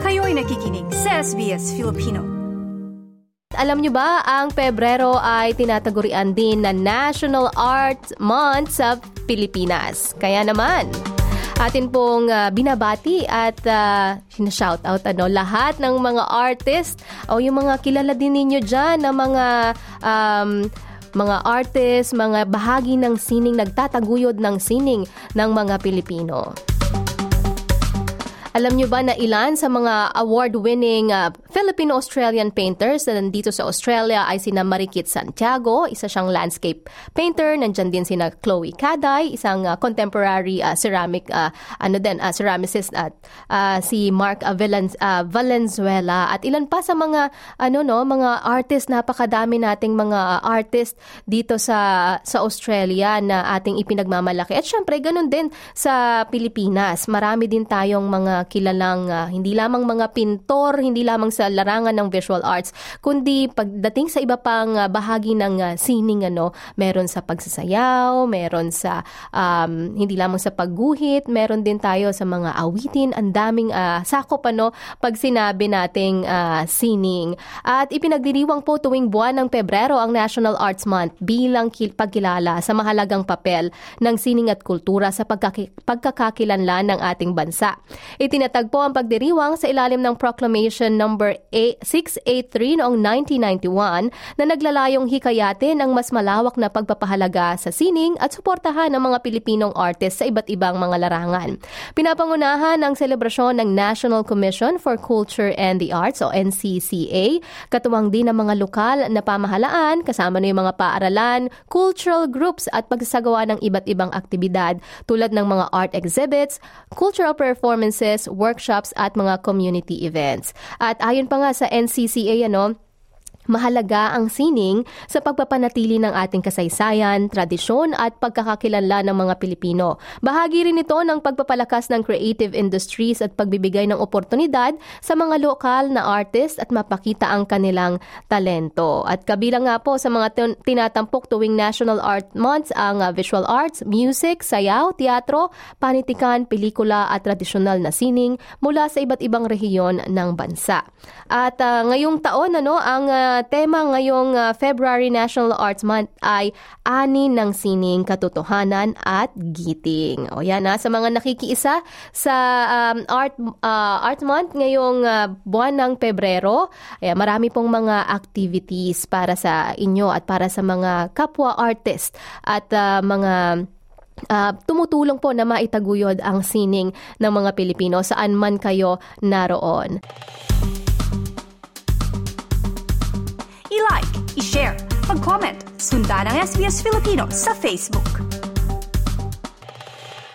Kayo'y nakikinig sa SBS Filipino. Alam nyo ba, ang Pebrero ay tinatagurian din na National Art Month sa Pilipinas. Kaya naman, atin pong binabati at sinashoutout lahat ng mga artist o yung mga kilala din ninyo dyan na mga artist, mga bahagi ng sining, nagtataguyod ng sining ng mga Pilipino. Alam nyo ba na ilan sa mga award-winning Filipino-Australian painters na nandito sa Australia ay sina Marikit Santiago, isa siyang landscape painter. Nandyan din sina Chloe Caday, isang contemporary ceramicist at si Mark Valenzuela at ilan pa sa mga mga artist, napakadami nating mga artist dito sa Australia na ating ipinagmamalaki. At syempre ganun din sa Pilipinas. Marami din tayong mga kilalang hindi lamang mga pintor, hindi lamang sa larangan ng visual arts, kundi pagdating sa iba pang bahagi ng sining, meron sa pagsasayaw, meron sa hindi lamang sa pagguhit, meron din tayo sa mga awitin, ang daming sakop pag sinabi nating sining. At ipinagdiriwang po tuwing buwan ng Pebrero ang National Arts Month bilang pagkilala sa mahalagang papel ng sining at kultura sa pagkakakilanlan ng ating bansa. Itinatagpo ang pagdiriwang sa ilalim ng Proclamation number 683 noong 1991 na naglalayong hikayatin ang mas malawak na pagpapahalaga sa sining at suportahan ng mga Pilipinong artists sa iba't ibang mga larangan. Pinapangunahan ang selebrasyon ng National Commission for Culture and the Arts o NCCA, katuwang din ang mga lokal na pamahalaan, kasama na yung mga paaralan, cultural groups at pagsasagawa ng iba't ibang aktibidad tulad ng mga art exhibits, cultural performances, workshops at mga community events. At ayon pa nga sa NCCA, mahalaga ang sining sa pagpapanatili ng ating kasaysayan, tradisyon at pagkakakilanlan ng mga Pilipino. Bahagi rin ito ng pagpapalakas ng creative industries at pagbibigay ng oportunidad sa mga lokal na artist at mapakita ang kanilang talento. At kabilang nga po sa mga tinatampok tuwing National Art Month ang visual arts, music, sayaw, teatro, panitikan, pelikula at tradisyonal na sining mula sa iba't ibang rehiyon ng bansa. At ngayong taon ang tema ngayong February National Arts Month ay Ani ng Sining, Katotohanan at Giting. O yan sa mga nakikiisa sa Art Month ngayong buwan ng Pebrero, marami pong mga activities para sa inyo at para sa mga kapwa artist at mga tumutulong po na maitaguyod ang sining ng mga Pilipino saan man kayo naroon. I-like, i-share, mag-comment, sundan ang SBS Filipino sa Facebook.